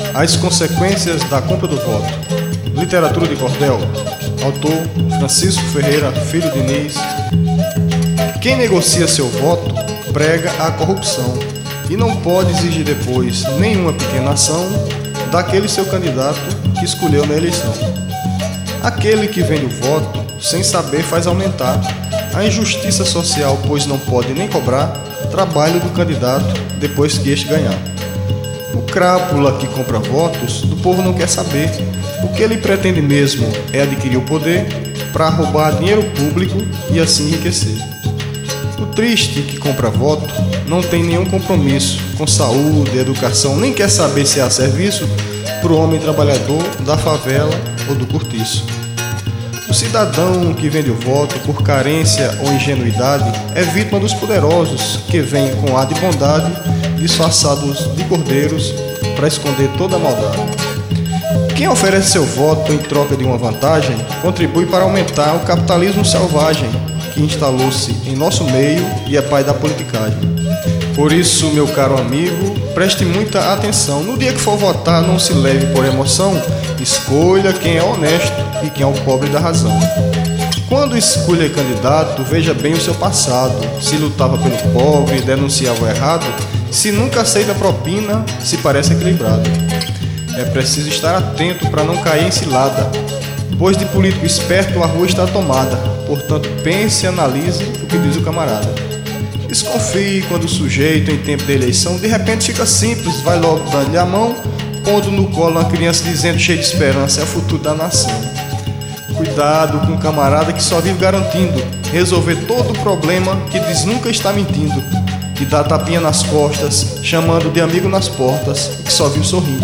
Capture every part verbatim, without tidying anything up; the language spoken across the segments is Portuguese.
As consequências da compra do voto. Literatura de cordel. Autor Francisco Ferreira Filho Diniz. Quem negocia seu voto prega a corrupção e não pode exigir depois nenhuma pequena ação daquele seu candidato que escolheu na eleição. Aquele que vende o voto sem saber faz aumentar a injustiça social, pois não pode nem cobrar trabalho do candidato depois que este ganhar. O crápula que compra votos do povo não quer saber. O que ele pretende mesmo é adquirir o poder para roubar dinheiro público e assim enriquecer. O triste que compra voto não tem nenhum compromisso com saúde, educação, nem quer saber se há serviço para o homem trabalhador da favela ou do cortiço. O cidadão que vende o voto por carência ou ingenuidade é vítima dos poderosos que vêm com ar de bondade, disfarçados de cordeiros para esconder toda a maldade. Quem oferece seu voto em troca de uma vantagem contribui para aumentar o capitalismo selvagem que instalou-se em nosso meio e é pai da politicagem. Por isso, meu caro amigo, preste muita atenção. No dia que for votar, não se leve por emoção, escolha quem é honesto e quem é o pobre da razão. Quando escolha candidato, veja bem o seu passado, se lutava pelo pobre, denunciava o errado, se nunca aceita propina, se parece equilibrado. É preciso estar atento para não cair em cilada, pois de político esperto a rua está tomada. Portanto, pense e analise o que diz o camarada. Desconfie quando o sujeito, em tempo de eleição, de repente fica simples, vai logo dando-lhe a mão, pondo no colo uma criança dizendo cheio de esperança, é o futuro da nação. Cuidado com o camarada que só vive garantindo resolver todo o problema, que diz nunca está mentindo, que dá tapinha nas costas, chamando de amigo nas portas, e que só vive sorrindo.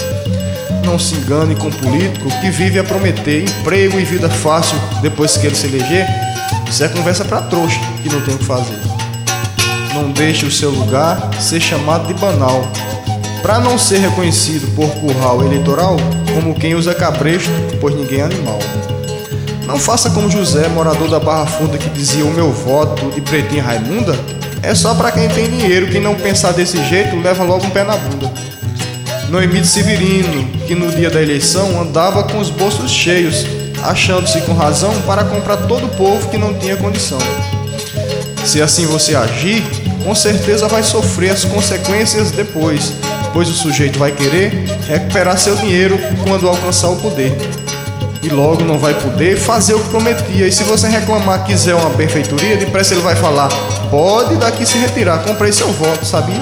Não se engane com o político que vive a prometer emprego e vida fácil depois que ele se eleger. Isso é conversa para trouxa que não tem o que fazer. Não deixe o seu lugar ser chamado de banal, para não ser reconhecido por curral eleitoral como quem usa cabresto, pois ninguém é animal. Não faça como José, morador da Barra Funda, que dizia: o meu voto de pretinha Raimunda é só para quem tem dinheiro, quem não pensar desse jeito leva logo um pé na bunda. Não imite Severino, que no dia da eleição andava com os bolsos cheios, achando-se com razão para comprar todo o povo que não tinha condição. Se assim você agir, com certeza vai sofrer as consequências depois, pois o sujeito vai querer recuperar seu dinheiro quando alcançar o poder. E logo não vai poder fazer o que prometia. E se você reclamar que quiser uma benfeitoria, depressa ele vai falar: pode daqui se retirar, comprei seu voto, sabia?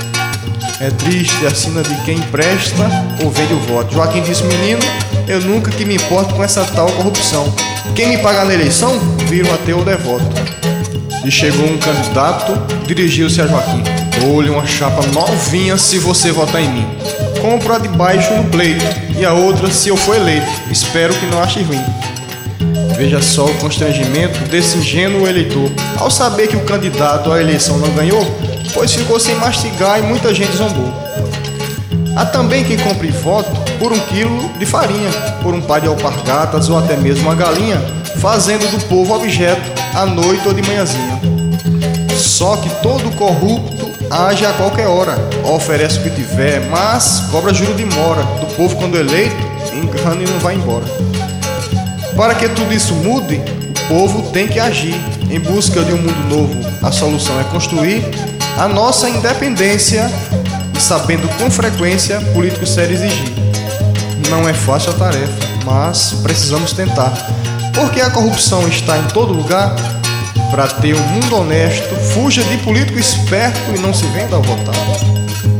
É triste a sina de quem empresta ou vende o voto. Joaquim disse: menino, eu nunca que me importo com essa tal corrupção. Quem me pagar na eleição, vira um ateu ou devoto. E chegou um candidato, dirigiu-se a Joaquim: dou-lhe uma chapa novinha se você votar em mim. Compro a de baixo no pleito, e a outra se eu for eleito. Espero que não ache ruim. Veja só o constrangimento desse ingênuo eleitor, ao saber que o candidato à eleição não ganhou, pois ficou sem mastigar e muita gente zombou. Há também quem compre voto por um quilo de farinha, por um par de alpargatas ou até mesmo uma galinha, fazendo do povo objeto à noite ou de manhãzinha. Só que todo corrupto age a qualquer hora, oferece o que tiver, mas cobra juro de mora do povo quando eleito, engana e não vai embora. Para que tudo isso mude, o povo tem que agir em busca de um mundo novo. A solução é construir a nossa independência e sabendo com frequência políticos sérios exigir. Não é fácil a tarefa, mas precisamos tentar, porque a corrupção está em todo lugar. Para ter um mundo honesto, fuja de político esperto e não se venda ao votar.